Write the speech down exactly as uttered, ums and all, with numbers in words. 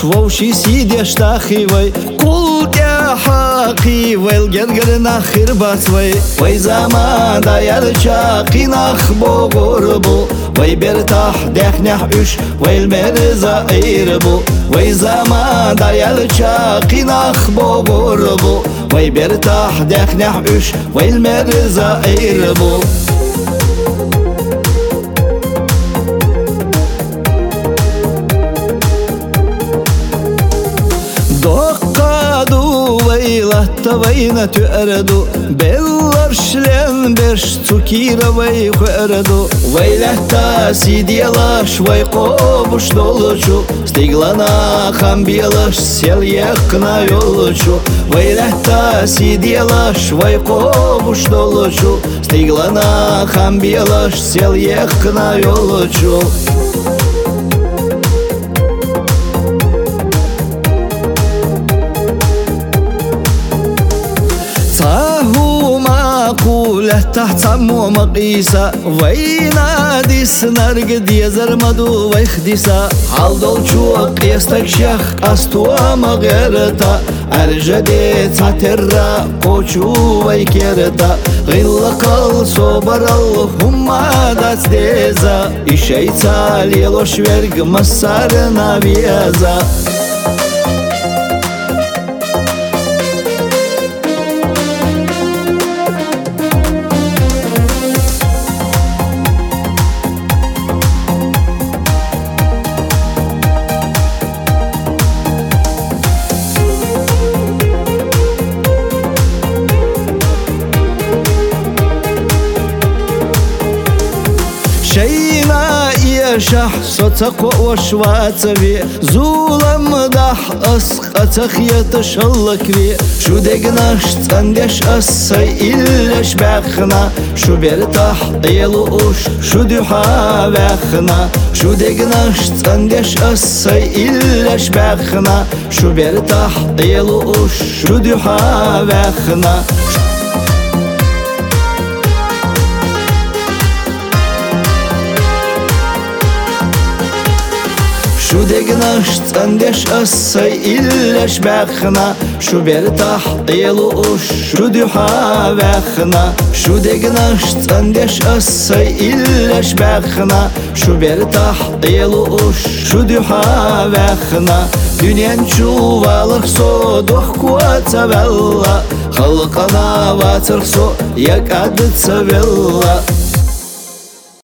ووشي سيدي اشتاخي وي قلت يا حقي والجرجر ناخر باتوي وي زمان داير شاقي نخبو غربو وي برتاح دخنح اش وي المرزا ايربو وي زمان داير شاقي نخبو غربو وي برتاح دخنح اش وي المرزا ايربو Latta vayna tüerdu Bellar şlen beş Tukira vay kuerdu Vay lahta sidiyalaş Vay kobuş doluçu Stiglana hambiyalaş Sel yakına yoluçu Vay lahta sidiyalaş Vay kobuş doluçu Stiglana hambiyalaş Sel yakına yoluçu تحت عمو مقيسة وينادي سنرق دي زرمدو ويخديسة عالدول شوق يستكشخ أستوى مغيرتا أرجدي تعترى قوشو ويكيرتا غلقل صبر اللهم دات ديزا إشيتا ليلوش ورق مسارنا بيازا شينا يشح صوتك وشواتبي زولم دح أسقطك يتشلك بي شو دقناشت اندش أسي إلش باخنا شو برتاح يلوش شو دحا باخنا شو دقناشت اندش أسي إلش باخنا شو برتاح يلوش شو دحا باخنا شو دقناشت اندش أسي إلش باخنا شو برتاح يلوش شو دحا باخنا شو دقناشت اندش أسي إلش باخنا شو برتاح يلوش شو دحا باخنا دنيان شوالك سو دخكوا تبلا خلقنا واترخصو يقعد تبلا